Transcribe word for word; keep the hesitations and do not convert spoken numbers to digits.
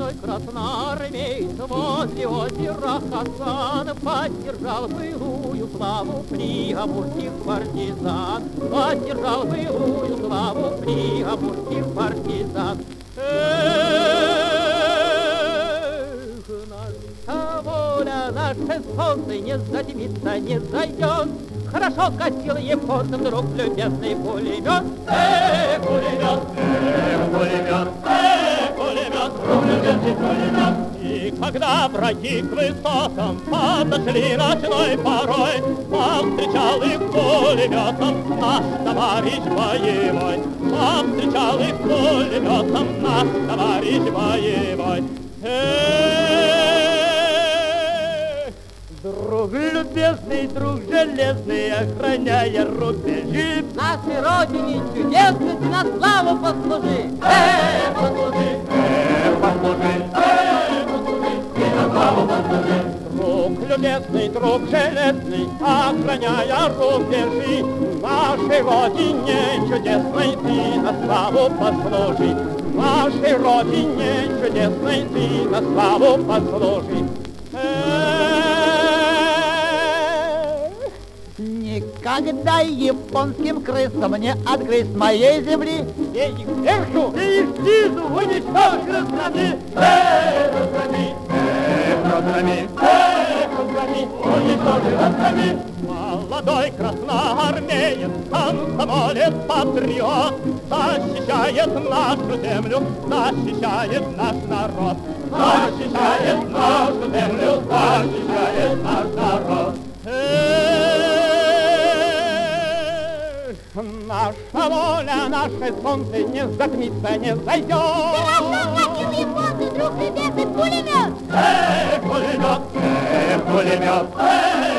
молодой красноармеец возле озера Хасан поддержал былую славу приамурских партизан, поддержал былую славу приамурских партизан. Эх, наша воля, наше солнце не затемится, не зайдет. Хорошо катил японцам друг любезный пулемет. Эх, пулемет, эх, пулемет, эх, пулемет, друг любезный пулемет. И когда враги к высотам подошли ночной порой, повстречал их пулеметом наш товарищ боевой. Повстречал их пулеметом наш товарищ боевой. Друг любезный, друг железный, охраняя рубежи, нашей родине чудесной ты на славу послужи. Эх, послужи, эх, послужи, эх, послужи, ты на славу послужи. Друг любезный, друг железный, охраняя рубежи, нашей родине чудесной ты на славу послужи. Нашей родине чудесной ты на славу послужи. Никогда японским крысам не отгрызть моей земли. Я их вверху, я их снизу уничтожу страны. Эх, разгроми, эх, разгроми, эх, разгроми, уничтожу страны. Молодой красноармеец, комсомолец, патриот, защищает нашу землю, защищает наш народ. Защищает нашу землю, защищает наш народ. Наша воля, наше солнце не затмится, не зайдет. Хорошо катил японцы, друг любезный пулемет. Эх, пулемет, эх, пулемет, эх.